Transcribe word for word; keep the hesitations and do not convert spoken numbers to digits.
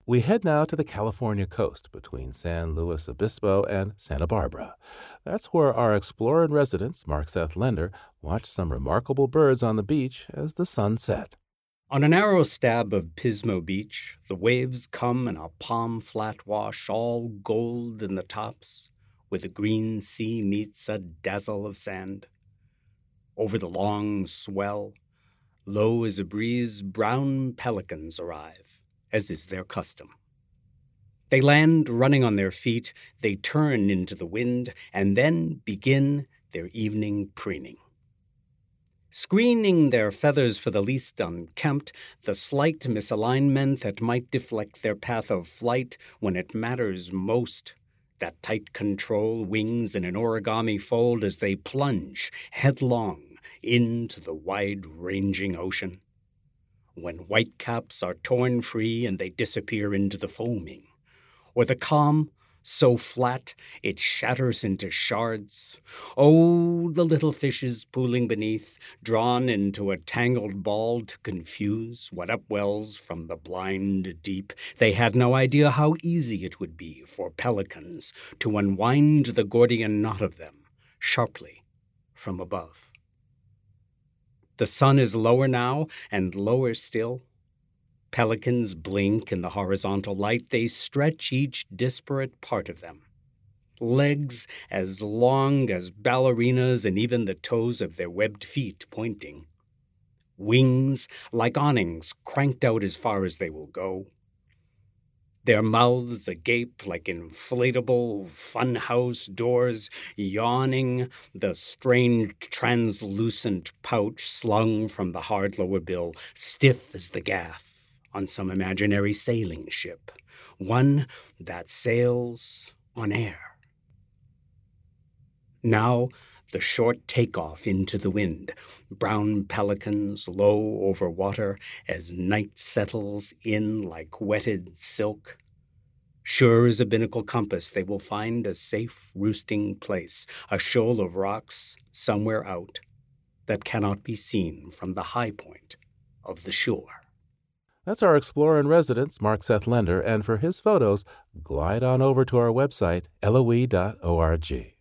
We head now to the California coast between San Luis Obispo and Santa Barbara. That's where our explorer-in-residence, Mark Seth Lender, watched some remarkable birds on the beach as the sun set. On a narrow stab of Pismo Beach, the waves come in a palm flat wash, all gold in the tops, where the green sea meets a dazzle of sand. Over the long swell, low as a breeze, brown pelicans arrive, as is their custom. They land running on their feet, they turn into the wind, and then begin their evening preening. Screening their feathers for the least unkempt, the slight misalignment that might deflect their path of flight when it matters most, that tight control, wings in an origami fold as they plunge headlong into the wide-ranging ocean. When whitecaps are torn free and they disappear into the foaming, or the calm, so flat it shatters into shards. Oh, the little fishes pooling beneath, drawn into a tangled ball to confuse what upwells from the blind deep. They had no idea how easy it would be for pelicans to unwind the Gordian knot of them sharply from above. The sun is lower now and lower still. Pelicans blink in the horizontal light. They stretch each disparate part of them. Legs as long as ballerinas and even the toes of their webbed feet pointing. Wings like awnings cranked out as far as they will go. Their mouths agape like inflatable funhouse doors, yawning, the strange translucent pouch slung from the hard lower bill, stiff as the gaff on some imaginary sailing ship, one that sails on air. Now, the short takeoff into the wind, brown pelicans low over water as night settles in like wetted silk. Sure as a binnacle compass, they will find a safe roosting place, a shoal of rocks somewhere out that cannot be seen from the high point of the shore. That's our explorer-in-residence, Mark Seth Lender, and for his photos, glide on over to our website, L O E dot org.